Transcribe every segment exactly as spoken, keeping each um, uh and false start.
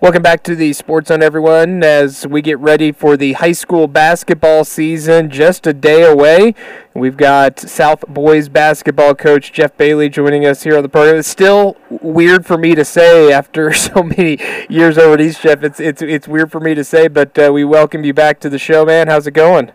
Welcome back to the Sports Zone, everyone, as we get ready for the high school basketball season just a day away. We've got South boys basketball coach Jeff Bailey joining us here on the program. It's still weird for me to say after so many years over at East, Jeff. It's it's it's weird for me to say, but uh, we welcome you back to the show, man. How's it going?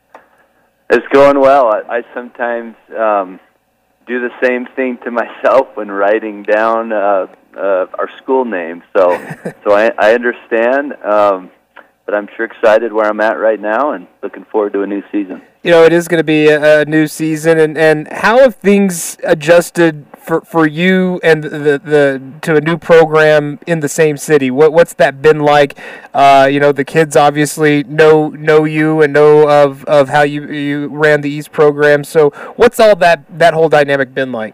It's going well. I, I sometimes um, do the same thing to myself when writing down uh, uh, our school name. So, so I, I understand, um, but I'm sure excited where I'm at right now and looking forward to a new season. You know, it is going to be a, a new season, and, and how have things adjusted for, for you and the, the the to a new program in the same city? What what's that been like? Uh, you know, the kids obviously know know you and know of, of how you you ran the East program. So, what's all that that whole dynamic been like?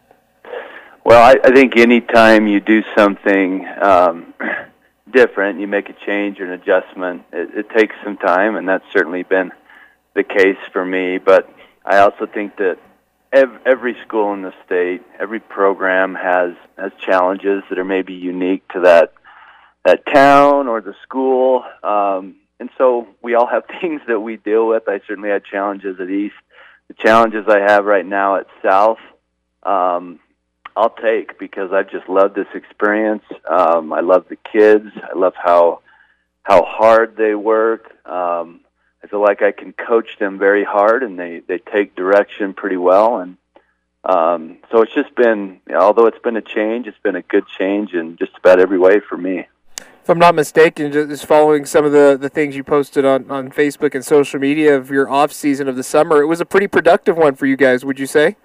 Well, I, I think any time you do something um, different, you make a change or an adjustment, it, it takes some time, and that's certainly been the case for me. But I also think that ev- every school in the state, every program has has challenges that are maybe unique to that that town or the school, um, and so we all have things that we deal with. I certainly had challenges at East. The challenges I have right now at South, um, I'll take, because I've just loved this experience. Um, I love the kids. I love how how hard they work. Um, I feel like I can coach them very hard, and they, they take direction pretty well. And um, so it's just been, you know, although it's been a change, it's been a good change in just about every way for me. If I'm not mistaken, just following some of the, the things you posted on, on Facebook and social media of your off season of the summer, it was a pretty productive one for you guys, would you say?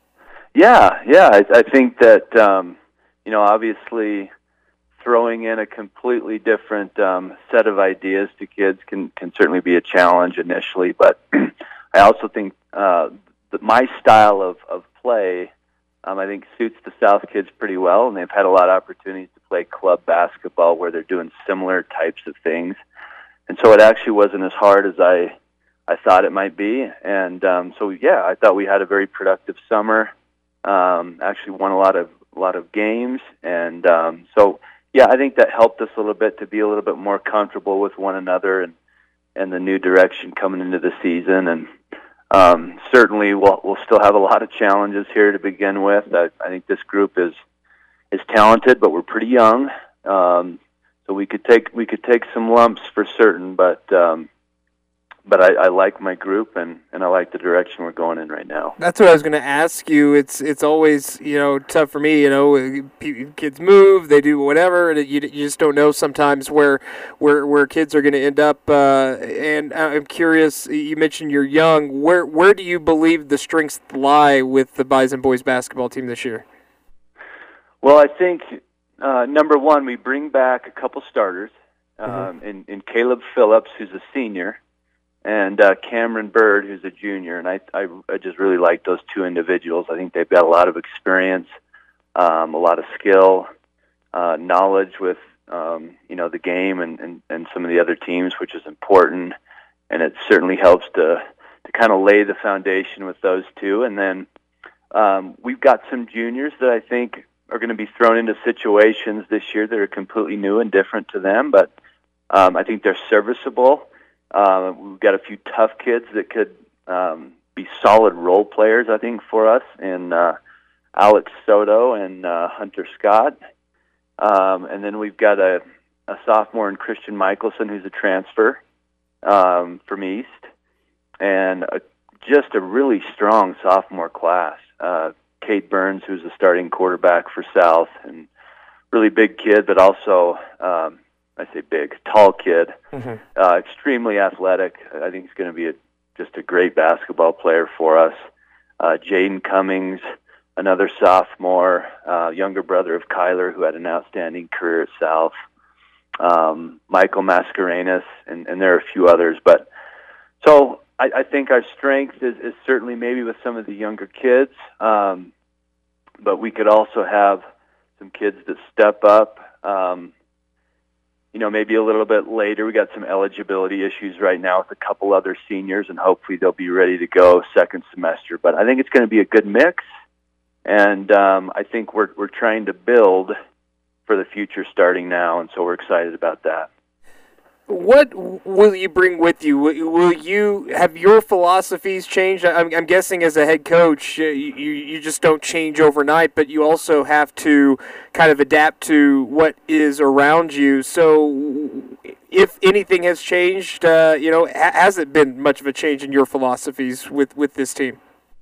Yeah, yeah. I, I think that, um, you know, obviously throwing in a completely different um, set of ideas to kids can, can certainly be a challenge initially, but I also think uh, that my style of, of play, um, I think, suits the South kids pretty well, and they've had a lot of opportunities to play club basketball where they're doing similar types of things. And so it actually wasn't as hard as I, I thought it might be. And um, so, yeah, I thought we had a very productive summer. Um, actually won a lot of a lot of games, and um, so yeah, I think that helped us a little bit to be a little bit more comfortable with one another and and the new direction coming into the season. And um, certainly, we'll we'll still have a lot of challenges here to begin with. I, I think this group is is talented, but we're pretty young, um, so we could take we could take some lumps for certain, but. Um, But I, I like my group, and, and I like the direction we're going in right now. That's what I was going to ask you. It's it's always, you know, tough for me, you know, kids move, they do whatever, and you, you just don't know sometimes where where, where kids are going to end up. Uh, and I'm curious, you mentioned you're young. Where, where do you believe the strengths lie with the Bison boys basketball team this year? Well, I think, uh, number one, we bring back a couple starters, um, mm-hmm. in, in Caleb Phillips, who's a senior, and uh, Cameron Bird, who's a junior, and I, I I just really like those two individuals. I think they've got a lot of experience, um, a lot of skill, uh, knowledge with um, you know the game and, and, and some of the other teams, which is important, and it certainly helps to to kind of lay the foundation with those two. And then um, we've got some juniors that I think are going to be thrown into situations this year that are completely new and different to them, but um, I think they're serviceable. Uh, we've got a few tough kids that could um, be solid role players, I think, for us, in uh, Alex Soto and uh, Hunter Scott. Um, and then we've got a, a sophomore in Christian Michelson, who's a transfer um, from East, and a, just a really strong sophomore class. Uh, Kate Burns, who's a starting quarterback for South, and really big kid, but also... Um, I say big, tall kid, mm-hmm. uh, extremely athletic. I think he's going to be a, just a great basketball player for us. Uh, Jaden Cummings, another sophomore, uh, younger brother of Kyler, who had an outstanding career at South. Um, Michael Mascarenas, and, and there are a few others. But so I, I think our strength is, is certainly maybe with some of the younger kids, um, but we could also have some kids that step up. Um, You know, maybe a little bit later. We got some eligibility issues right now with a couple other seniors, and hopefully they'll be ready to go second semester. But I think it's going to be a good mix, and um, I think we're we're trying to build for the future starting now, and so we're excited about that. What will you bring with you? Will you have your philosophies changed? I'm, I'm guessing as a head coach, you, you just don't change overnight, but you also have to kind of adapt to what is around you. So if anything has changed, uh, you know, has it been much of a change in your philosophies with, with this team?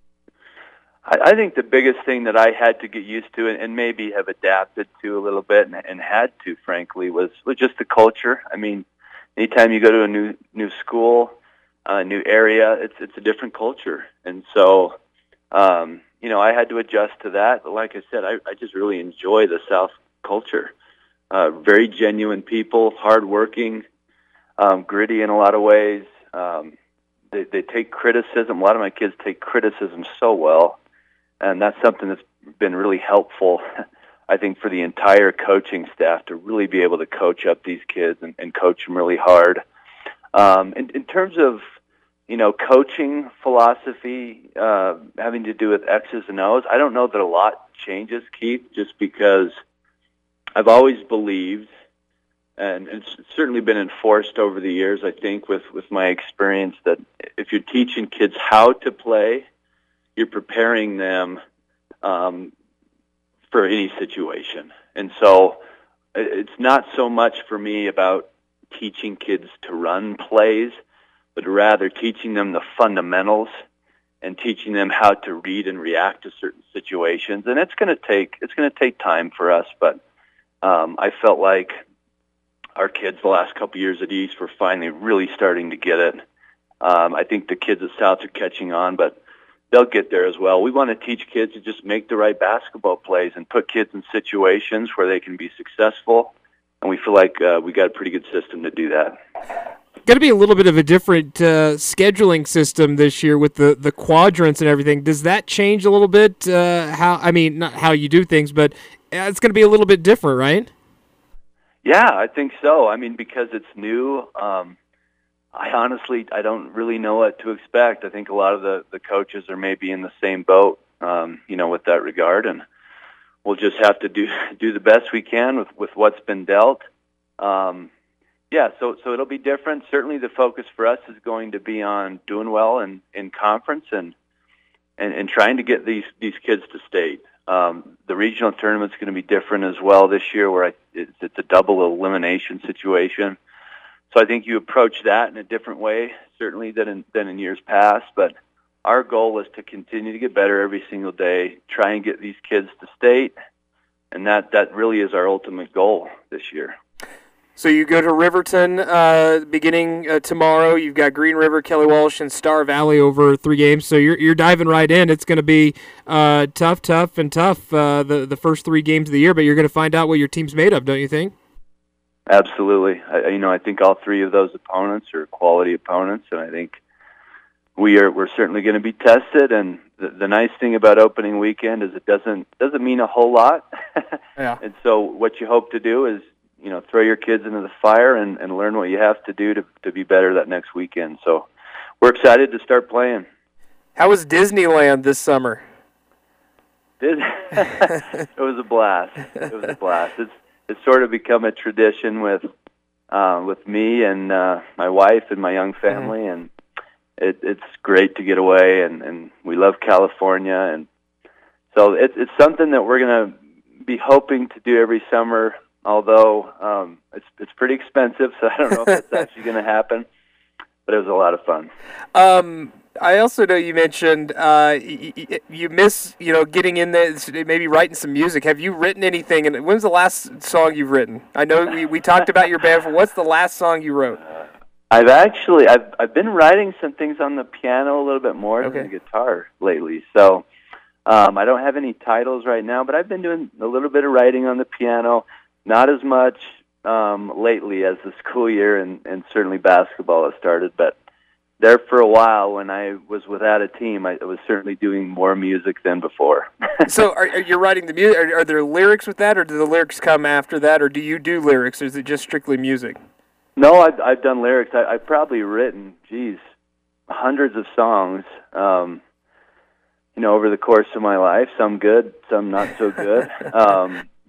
I, I think the biggest thing that I had to get used to and, and maybe have adapted to a little bit and, and had to, frankly, was, was just the culture. I mean, anytime you go to a new new school, a new area, it's it's a different culture, and so um, you know I had to adjust to that. But like I said, I, I just really enjoy the South culture. Uh, very genuine people, hardworking, um, gritty in a lot of ways. Um, they they take criticism. A lot of my kids take criticism so well, and that's something that's been really helpful. I think for the entire coaching staff to really be able to coach up these kids and, and coach them really hard. Um, in, in terms of, you know, coaching philosophy uh, having to do with X's and O's, I don't know that a lot changes, Keith, just because I've always believed, and it's certainly been enforced over the years, I think, with, with my experience, that if you're teaching kids how to play, you're preparing them um, for any situation. And so it's not so much for me about teaching kids to run plays, but rather teaching them the fundamentals and teaching them how to read and react to certain situations. And it's going to take it's going to take time for us, but um, I felt like our kids the last couple of years at East were finally really starting to get it. Um, I think the kids at South are catching on, but they'll get there as well. We want to teach kids to just make the right basketball plays and put kids in situations where they can be successful, and we feel like uh, we got a pretty good system to do that. Got to be a little bit of a different uh, scheduling system this year with the, the quadrants and everything. Does that change a little bit? Uh, how I mean, not how you do things, but it's going to be a little bit different, right? Yeah, I think so. I mean, because it's new. Um, I honestly, I don't really know what to expect. I think a lot of the, the coaches are maybe in the same boat, um, you know, with that regard, and we'll just have to do do the best we can with, with what's been dealt. Um, yeah, so so it'll be different. Certainly, the focus for us is going to be on doing well in, in conference and, and and trying to get these these kids to state. Um, the regional tournament's going to be different as well this year, where I, it's, it's a double elimination situation. So I think you approach that in a different way, certainly than in, than in years past. But our goal is to continue to get better every single day, try and get these kids to state, and that, that really is our ultimate goal this year. So you go to Riverton uh, beginning uh, tomorrow. You've got Green River, Kelly Walsh, and Star Valley over three games. So you're you're diving right in. It's going to be uh, tough, tough, and tough uh, the the first three games of the year. But you're going to find out what your team's made of, don't you think? Absolutely. I, you know, I think all three of those opponents are quality opponents, and I think we are we're certainly going to be tested. And the, the nice thing about opening weekend is it doesn't doesn't mean a whole lot. Yeah. And so what you hope to do is, you know, throw your kids into the fire and, and learn what you have to do to to be better that next weekend. So we're excited to start playing. How was Disneyland this summer? Did it was a blast. It was a blast. It's it's sort of become a tradition with uh, with me and uh, my wife and my young family, mm-hmm. and it, it's great to get away. And, and we love California, and so it's it's something that we're gonna be hoping to do every summer. Although um, it's it's pretty expensive, so I don't know if it's actually going to happen. But it was a lot of fun. Um, I also know you mentioned uh, you, you miss, you know, getting in there, maybe writing some music. Have you written anything? And when's the last song you've written? I know we, we talked about your band. What's the last song you wrote? Uh, I've actually I've I've been writing some things on the piano a little bit more okay. than the guitar lately. So um, I don't have any titles right now, but I've been doing a little bit of writing on the piano. Not as much um, lately as the school year and, and certainly basketball has started, but there for a while when I was without a team, I was certainly doing more music than before. So are, are you writing the music? Are, are there lyrics with that, or do the lyrics come after that, or do you do lyrics, or is it just strictly music? No, I've, I've done lyrics. I, I've probably written, geez, hundreds of songs, um, you know, over the course of my life, some good, some not so good. um,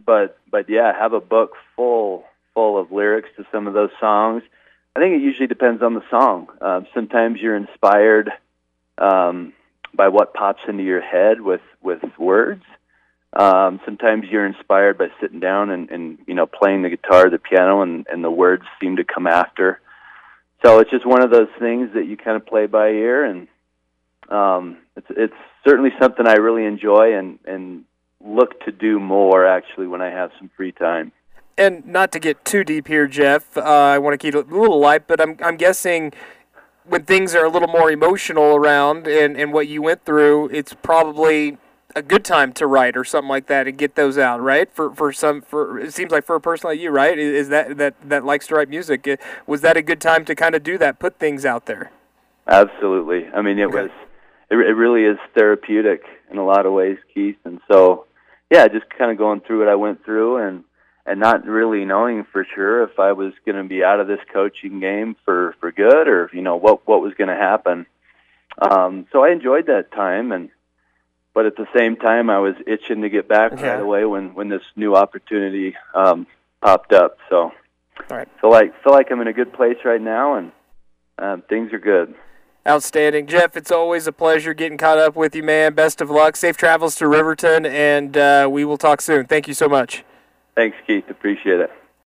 but but yeah, have a book full full of lyrics to some of those songs. I think it usually depends on the song. Uh, sometimes you're inspired um, by what pops into your head with with words. Um, sometimes you're inspired by sitting down and, and you know playing the guitar, the piano, and, and the words seem to come after. So it's just one of those things that you kind of play by ear, and um, it's it's certainly something I really enjoy and and look to do more actually when I have some free time. And not to get too deep here, Jeff, uh, I want to keep it a little light, but I'm I'm guessing when things are a little more emotional around and, and what you went through, it's probably a good time to write or something like that and get those out, right? For for some, for it seems like for a person like you, right? Is that that that likes to write music? Was that a good time to kind of do that, put things out there? Absolutely. I mean, it Okay. was. It, it really is therapeutic in a lot of ways, Keith. And so, yeah, just kind of going through what I went through and and not really knowing for sure if I was going to be out of this coaching game for for good or you know what what was going to happen. Um, so I enjoyed that time and. But at the same time, I was itching to get back Okay. right away when, when this new opportunity um, popped up. So, All right. feel like feel like I'm in a good place right now, and um, things are good. Outstanding. Jeff, it's always a pleasure getting caught up with you, man. Best of luck. Safe travels to Riverton, and uh, we will talk soon. Thank you so much. Thanks, Keith. Appreciate it.